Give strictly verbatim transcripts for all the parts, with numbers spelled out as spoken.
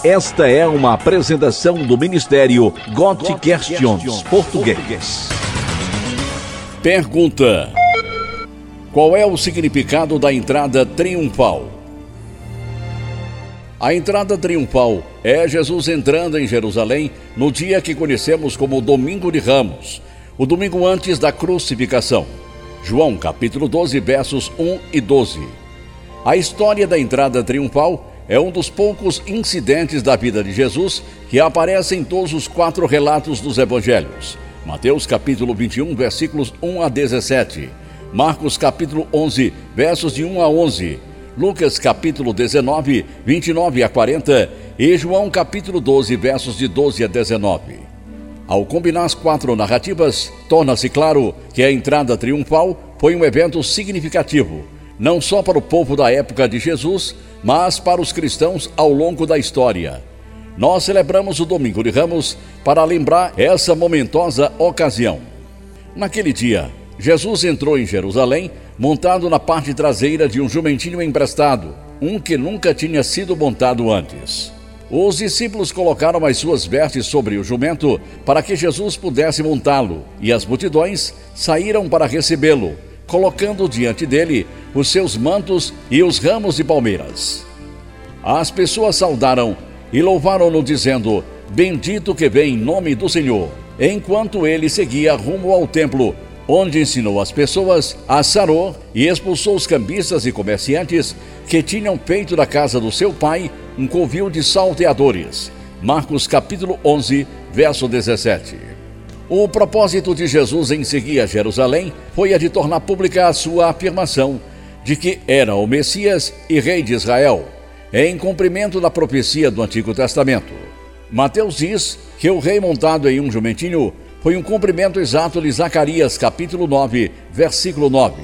Esta é uma apresentação do Ministério God Questions Português. Pergunta: qual é o significado da entrada triunfal? A entrada triunfal é Jesus entrando em Jerusalém no dia que conhecemos como Domingo de Ramos, o domingo antes da crucificação. João capítulo doze, versos um e doze. A história da entrada triunfal é um dos poucos incidentes da vida de Jesus que aparecem em todos os quatro relatos dos evangelhos. Mateus capítulo vinte e um, versículos um a dezessete. Marcos capítulo onze, versos de um a onze. Lucas capítulo dezenove, vinte e nove a quarenta. E João capítulo doze, versos de doze a dezenove. Ao combinar as quatro narrativas, torna-se claro que a entrada triunfal foi um evento significativo, não só para o povo da época de Jesus, mas para os cristãos ao longo da história. Nós celebramos o Domingo de Ramos para lembrar essa momentosa ocasião. Naquele dia, Jesus entrou em Jerusalém montado na parte traseira de um jumentinho emprestado, um que nunca tinha sido montado antes. Os discípulos colocaram as suas vestes sobre o jumento para que Jesus pudesse montá-lo, e as multidões saíram para recebê-lo, colocando diante dele os seus mantos e os ramos de palmeiras. As pessoas saudaram e louvaram-no, dizendo: bendito que vem em nome do Senhor, enquanto ele seguia rumo ao templo, onde ensinou as pessoas, a sarou e expulsou os cambistas e comerciantes que tinham feito da casa do seu pai um covil de salteadores. Marcos capítulo onze, verso dezessete. O propósito de Jesus em seguir a Jerusalém foi a de tornar pública a sua afirmação de que era o Messias e Rei de Israel, em cumprimento da profecia do Antigo Testamento. Mateus diz que o rei montado em um jumentinho foi um cumprimento exato de Zacarias capítulo nove, versículo nove.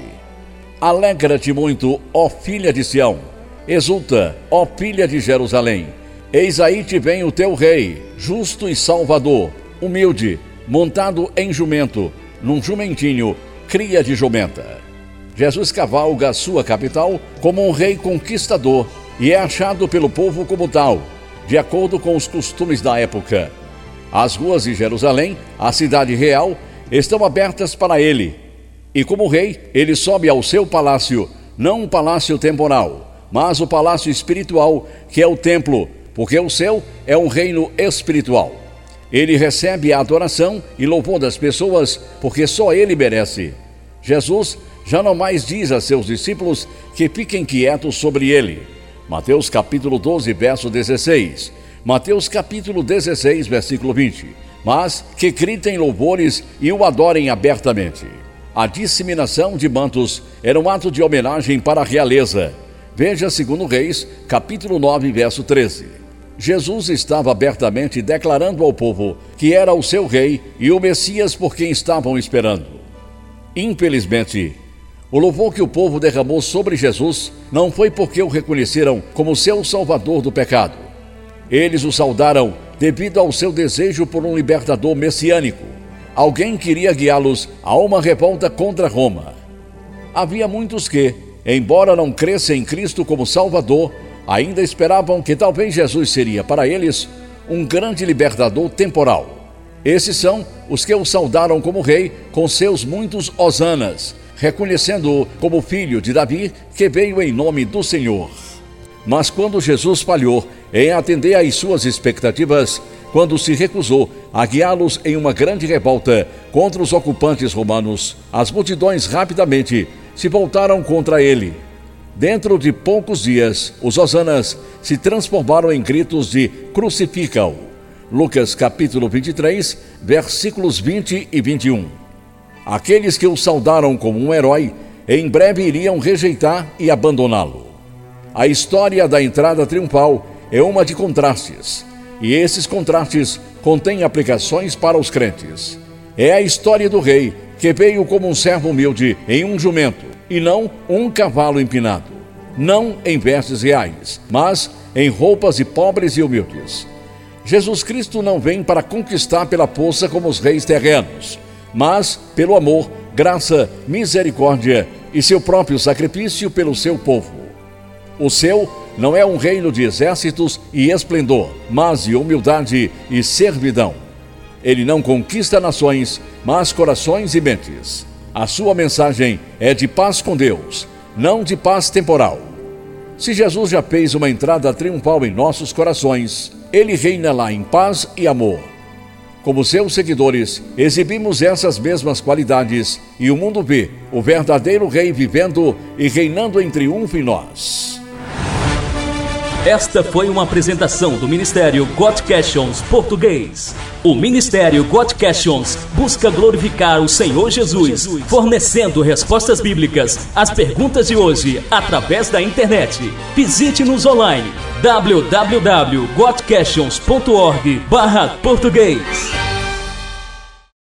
Alegra-te muito, ó filha de Sião, exulta, ó filha de Jerusalém, eis aí te vem o teu rei, justo e salvador, humilde, montado em jumento, num jumentinho, cria de jumenta. Jesus cavalga a sua capital como um rei conquistador e é achado pelo povo como tal, de acordo com os costumes da época. As ruas de Jerusalém, a cidade real, estão abertas para ele. E como rei, ele sobe ao seu palácio, não um palácio temporal, mas o palácio espiritual, que é o templo, porque o céu é um reino espiritual. Ele recebe a adoração e louvor das pessoas, porque só ele merece. Jesus já não mais diz a seus discípulos que fiquem quietos sobre ele. Mateus capítulo doze, verso dezesseis. Mateus capítulo dezesseis, versículo vinte. Mas que gritem louvores e o adorem abertamente. A disseminação de mantos era um ato de homenagem para a realeza. Veja segundo Reis, capítulo nove, verso treze. Jesus estava abertamente declarando ao povo que era o seu rei e o Messias por quem estavam esperando. Infelizmente, o louvor que o povo derramou sobre Jesus não foi porque o reconheceram como seu salvador do pecado. Eles o saudaram devido ao seu desejo por um libertador messiânico. Alguém queria guiá-los a uma revolta contra Roma. Havia muitos que, embora não crescem em Cristo como Salvador, ainda esperavam que talvez Jesus seria para eles um grande libertador temporal. Esses são os que o saudaram como rei com seus muitos hosanas, reconhecendo-o como filho de Davi, que veio em nome do Senhor. Mas quando Jesus falhou em atender às suas expectativas, quando se recusou a guiá-los em uma grande revolta contra os ocupantes romanos, as multidões rapidamente se voltaram contra ele. Dentro de poucos dias, os hosanas se transformaram em gritos de crucifica-o. Lucas capítulo vinte e três, versículos vinte e vinte e um. Aqueles que o saudaram como um herói, em breve iriam rejeitar e abandoná-lo. A história da entrada triunfal é uma de contrastes, e esses contrastes contêm aplicações para os crentes. É a história do rei, que veio como um servo humilde em um jumento, e não um cavalo empinado, não em vestes reais, mas em roupas de pobres e humildes. Jesus Cristo não vem para conquistar pela força como os reis terrenos, mas pelo amor, graça, misericórdia e seu próprio sacrifício pelo seu povo. O seu não é um reino de exércitos e esplendor, mas de humildade e servidão. Ele não conquista nações, mas corações e mentes. A sua mensagem é de paz com Deus, não de paz temporal. Se Jesus já fez uma entrada triunfal em nossos corações, Ele reina lá em paz e amor. Como seus seguidores, exibimos essas mesmas qualidades e o mundo vê o verdadeiro Rei vivendo e reinando em triunfo em nós. Esta foi uma apresentação do Ministério Got Questions Português. O Ministério Got Questions busca glorificar o Senhor Jesus, fornecendo respostas bíblicas às perguntas de hoje através da internet. Visite-nos online w w w ponto got questions ponto org barra português.